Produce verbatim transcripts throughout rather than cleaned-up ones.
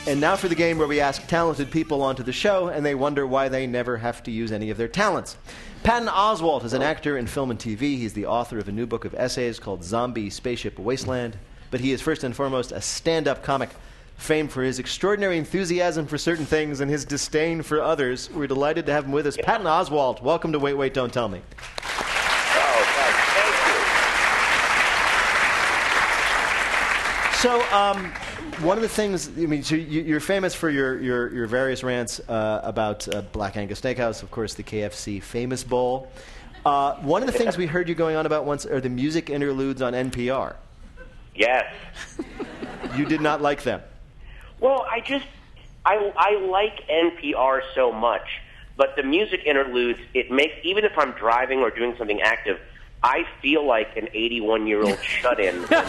And now for the game where we ask talented people onto the show, and they wonder why they never have to use any of their talents. Patton Oswalt is an actor in film and T V. He's the author of a new book of essays called Zombie Spaceship Wasteland. But he is first and foremost a stand-up comic, famed for his extraordinary enthusiasm for certain things and his disdain for others. We're delighted to have him with us. Patton Oswalt, welcome to Wait, Wait, Don't Tell Me. Oh, thank you. So, um, one of the things, I mean, so you, you're famous for your, your, your various rants uh, about uh, Black Angus Steakhouse, of course, the K F C Famous Bowl. Uh, one of the things we heard you going on about once are the music interludes on N P R. Yes. You did not like them. Well, I just, I, I like N P R so much, but the music interludes, it makes, even if I'm driving or doing something active, I feel like an eighty-one-year-old shut-in. The music.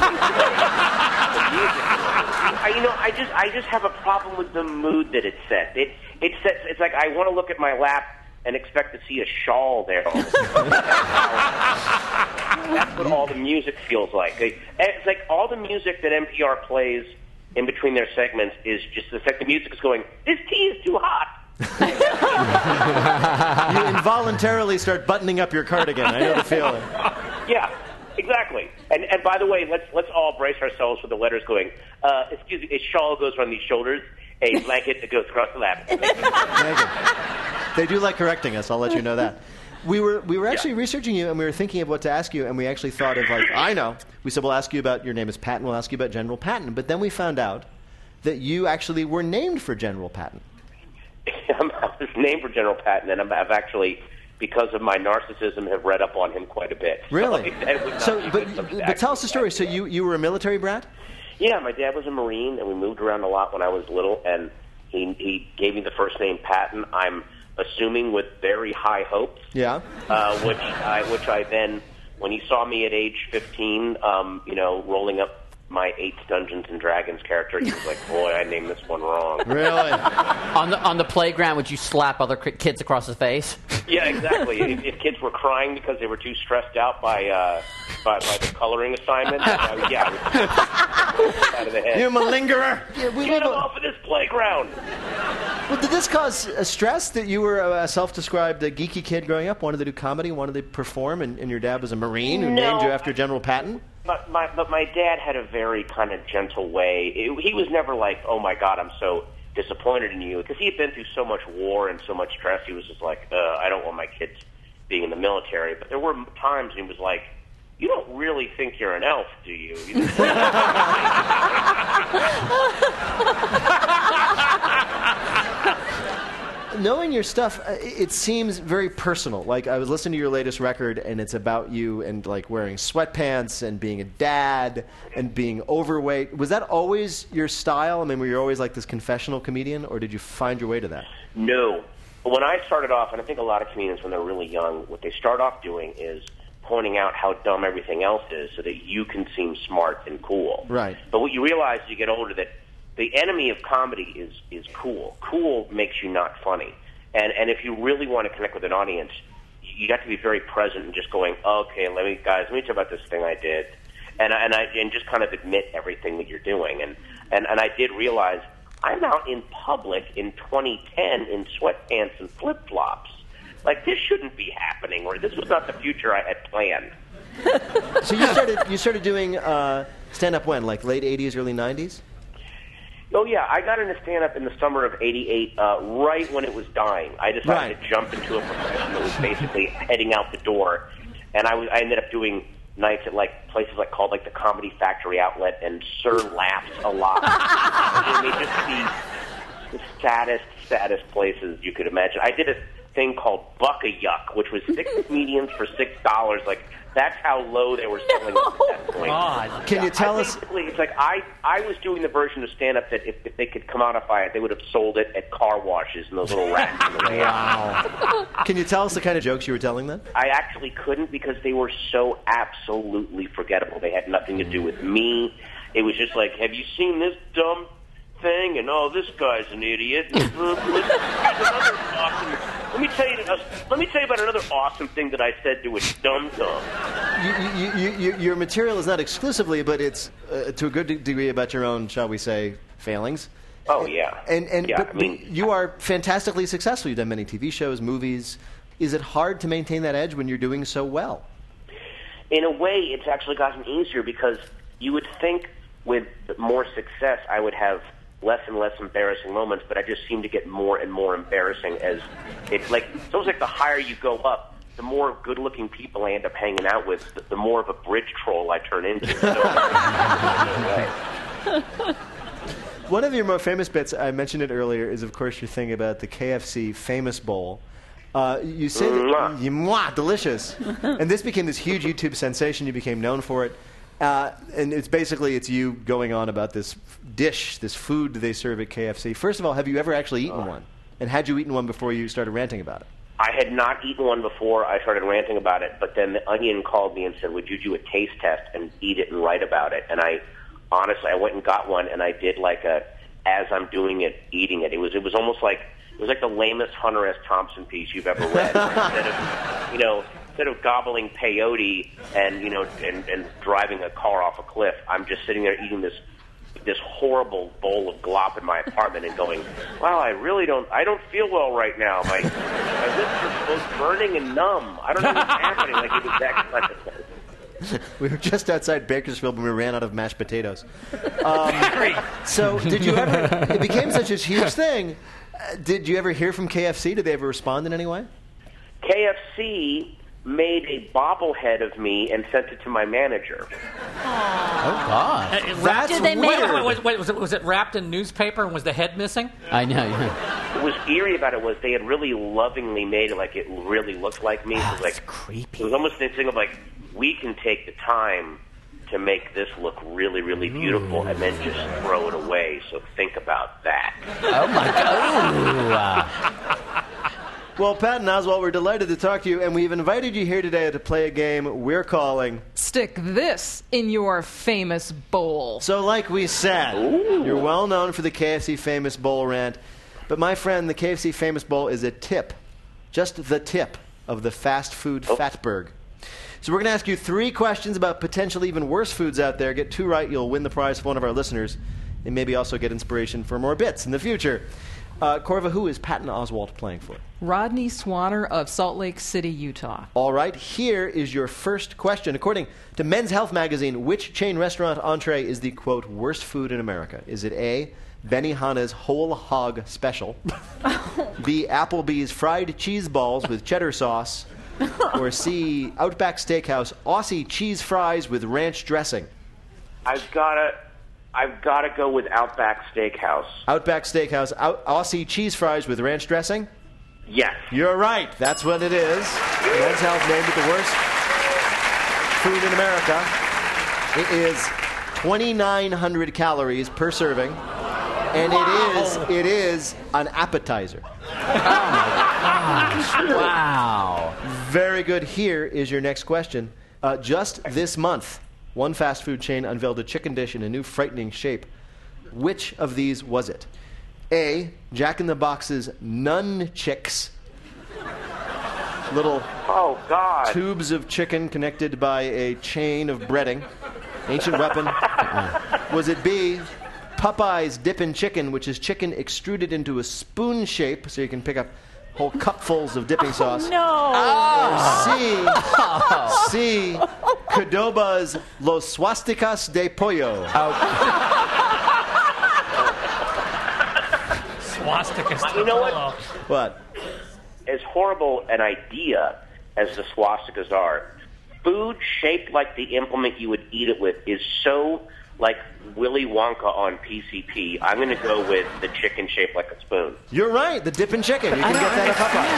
I, you know, I just, I just have a problem with the mood that it sets. It, it sets. It's like I want to look at my lap and expect to see a shawl there. That's what all the music feels like. It's like all the music that N P R plays in between their segments is just the fact the music is going, this tea is too hot. You involuntarily start buttoning up your cardigan. I know the feeling. Yeah, exactly. And and by the way, let's let's all brace ourselves for the letters going. Uh, excuse me, a shawl goes around these shoulders. A blanket that goes across the lap. They do like correcting us. I'll let you know that. We were we were actually yeah. researching you, and we were thinking of what to ask you, and we actually thought of, like, I know. We said, we'll ask you about, your name is Patton, we'll ask you about General Patton. But then we found out that you actually were named for General Patton. I was named for General Patton, and I've actually, because of my narcissism, have read up on him quite a bit. Really? So, so but, but tell us the story. So you, you were a military brat? Yeah, my dad was a Marine, and we moved around a lot when I was little, and he, he gave me the first name Patton. I'm assuming with very high hopes. Yeah. Uh, which I which I then, when he saw me at age fifteen, um, you know, rolling up my eighth Dungeons and Dragons character, he was like, boy, I named this one wrong. Really? on the on the playground, would you slap other kids across the face? Yeah, exactly. if, if kids were crying because they were too stressed out by uh, by, by the coloring assignment, uh, yeah, I would out of the head. You malingerer! Yeah, we Get them off of this playground! Well, did this cause uh, stress that you were a self-described uh, geeky kid growing up, wanted to do comedy, wanted to perform, and, and your dad was a Marine who no, named you after General Patton? But my, but my dad had a very kind of gentle way. It, he was never like, oh, my God, I'm so disappointed in you. Because he had been through so much war and so much stress, he was just like, uh, I don't want my kids being in the military. But there were times he was like, you don't really think you're an elf, do you? you Knowing your stuff, it seems very personal. Like, I was listening to your latest record, and it's about you and, like, wearing sweatpants and being a dad and being overweight. Was that always your style? I mean, were you always, like, this confessional comedian, or did you find your way to that? No. When I started off, and I think a lot of comedians when they're really young, what they start off doing is pointing out how dumb everything else is so that you can seem smart and cool. Right. But what you realize as you get older that the enemy of comedy is, is cool. Cool makes you not funny. And and if you really want to connect with an audience, you got to be very present and just going, okay, let me, guys, let me tell you about this thing I did. And, and, I, and just kind of admit everything that you're doing. And, and, and I did realize I'm out in public in twenty ten in sweatpants and flip-flops. Like, this shouldn't be happening, or this was not the future I had planned. So you started you started doing uh, stand-up when, like late eighties, early nineties? Oh, yeah. I got into stand-up in the summer of eighty-eight, uh, right when it was dying. I decided right. to jump into a profession that was basically heading out the door. And I, was, I ended up doing nights at, like, places like called, like, the Comedy Factory Outlet and Sir Laughs a Lot. And they just the, the saddest, saddest places you could imagine. I did a thing called Buck-a-Yuck, which was six comedians for six dollars. Like, that's how low they were selling no. at that point. God. Can you tell I us? It's like I, I was doing the version of stand-up that if, if they could commodify it, they would have sold it at car washes and those little racks in the way out. Wow. Can you tell us the kind of jokes you were telling then? I actually couldn't because they were so absolutely forgettable. They had nothing to do with me. It was just like, have you seen this dumb thing? And oh, this guy's an idiot. awesome, let me tell you. Uh, let me tell you about another awesome thing that I said to a dum dum. You, you, you, your material is not exclusively, but it's uh, to a good degree about your own, shall we say, failings. Oh, yeah. And, and yeah, but, I mean, but you are fantastically successful. You've done many T V shows, movies. Is it hard to maintain that edge when you're doing so well? in a way, it's actually gotten easier because you would think with more success I would have less and less embarrassing moments, but I just seem to get more and more embarrassing as it's like it's almost like the higher you go up, the more good-looking people I end up hanging out with, the, the more of a bridge troll I turn into. So, one of your more famous bits, I mentioned it earlier, is of course your thing about the K F C Famous Bowl. Uh, you say that, Mwah. you, mwah, delicious. And this became this huge YouTube sensation. You became known for it. Uh, and it's basically, it's you going on about this dish, this food they serve at K F C. First of all, have you ever actually eaten one? And had you eaten one before you started ranting about it? I had not eaten one before I started ranting about it, but then the Onion called me and said, would you do a taste test and eat it and write about it? And I, honestly, I went and got one, and I did like a, as I'm doing it, eating it. It was, it was almost like, it was like the lamest Hunter S. Thompson piece you've ever read. Instead of, you know, instead of gobbling peyote and, you know, and, and driving a car off a cliff, I'm just sitting there eating this this horrible bowl of glop in my apartment and going, wow, I really don't, I don't feel well right now. My, my lips are both burning and numb. I don't know what's happening. Like it was that kind of thing. We were just outside Bakersfield when we ran out of mashed potatoes. Um, so did you ever, it became such a huge thing, uh, did you ever hear from K F C? Did they ever respond in any way? K F C made a bobblehead of me and sent it to my manager. Oh, God. Uh, it That's wrapped- Did they wait, make- wait, wait, wait, wait, was, it, was it wrapped in newspaper and was the head missing? I know. Yeah. What was eerie about it was they had really lovingly made it like it really looked like me. It was like creepy. It was almost this thing of like, we can take the time to make this look really, really beautiful and then just throw it away. So think about that. Oh, my God. Ooh. Well, Patton Oswalt, we're delighted to talk to you, and we've invited you here today to play a game we're calling... Stick this in your famous bowl. So like we said, Ooh. You're well known for the K F C Famous Bowl rant, but my friend, the K F C Famous Bowl is a tip, just the tip of the fast food Oh. fatberg. So we're going to ask you three questions about potentially even worse foods out there. Get two right, you'll win the prize for one of our listeners, and maybe also get inspiration for more bits in the future. Uh, Corva, who is Patton Oswalt playing for? Rodney Swanner of Salt Lake City, Utah. All right, here is your first question. According to Men's Health magazine, which chain restaurant entree is the, quote, worst food in America? Is it A, Benihana's Whole Hog Special, B, Applebee's Fried Cheese Balls with cheddar sauce, or C, Outback Steakhouse Aussie Cheese Fries with ranch dressing? I've got to... I've got to go with Outback Steakhouse. Outback Steakhouse Out- Aussie Cheese Fries with ranch dressing? Yes. You're right. That's what it is. Men's Health named it the worst food in America. It is twenty-nine hundred calories per serving, and Wow. it is it is an appetizer. Wow. Very good. Here is your next question. Uh, just this month, one fast food chain unveiled a chicken dish in a new frightening shape. Which of these was it? A, Jack in the Box's Nun Chicks. Little Oh, God. tubes of chicken connected by a chain of breading. Ancient weapon. Was it B, Popeye's Dippin' Chicken, which is chicken extruded into a spoon shape so you can pick up whole cupfuls of dipping sauce? No. Or C, C, Qdoba's Los Swasticas de Pollo. Swastika. You know what? What? As horrible an idea as the swastikas are, food shaped like the implement you would eat it with is so like Willy Wonka on P C P. I'm going to go with the chicken shaped like a spoon. You're right, the dippin' chicken. You can get that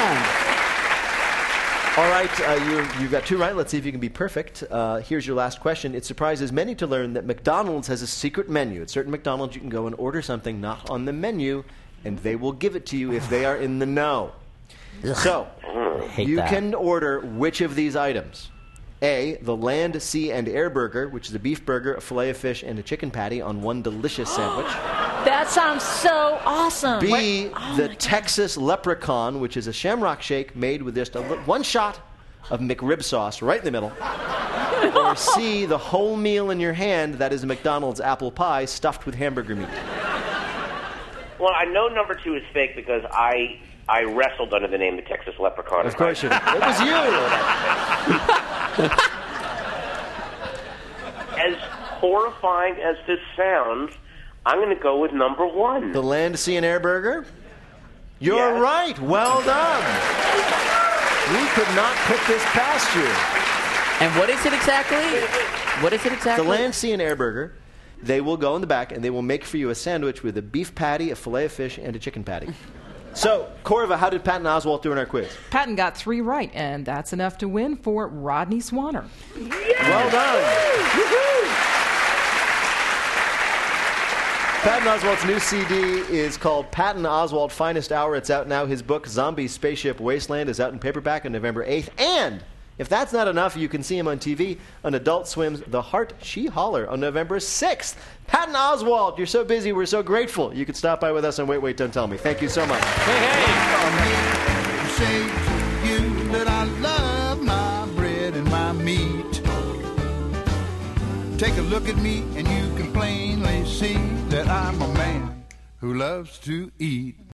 at Popeye. All right, uh, you, you've got two right. Let's see if you can be perfect. Uh, here's your last question. It surprises many to learn that McDonald's has a secret menu. At certain McDonald's, you can go and order something not on the menu, and they will give it to you if they are in the know. So, Hate you that. can order which of these items? A, the Land, Sea, and Air Burger, which is a beef burger, a filet of fish, and a chicken patty on one delicious sandwich. That sounds so awesome. B, Oh the my Texas Leprechaun, which is a shamrock shake made with just a, li- one shot of McRib sauce right in the middle. Or C, the whole meal in your hand, that is a McDonald's apple pie stuffed with hamburger meat. Well, I know number two is fake because I I wrestled under the name the Texas Leprechaun. Of course you did. It was you. As horrifying as this sounds, I'm going to go with number one. The Land, Sea, and Air Burger? You're Yes. right. Well done. We could not put this past you. And what is it exactly? What is it exactly? The Land, Sea, and Air Burger, they will go in the back and they will make for you a sandwich with a beef patty, a filet of fish, and a chicken patty. So, Corva, how did Patton Oswalt do in our quiz? Patton got three right, and that's enough to win for Rodney Swanner. Well done. Patton Oswalt's new C D is called Patton Oswalt Finest Hour. It's out now. His book, Zombie Spaceship Wasteland, is out in paperback on November eighth. And if that's not enough, you can see him on T V on Adult Swim's The Heart She Holler on November sixth. Patton Oswalt, you're so busy. We're so grateful. You could stop by with us on Wait, Wait, Don't Tell Me. Thank you so much. Hey, hey. Say to you that I love my bread and my meat. Take a look at me and you can plainly see that I'm a man who loves to eat.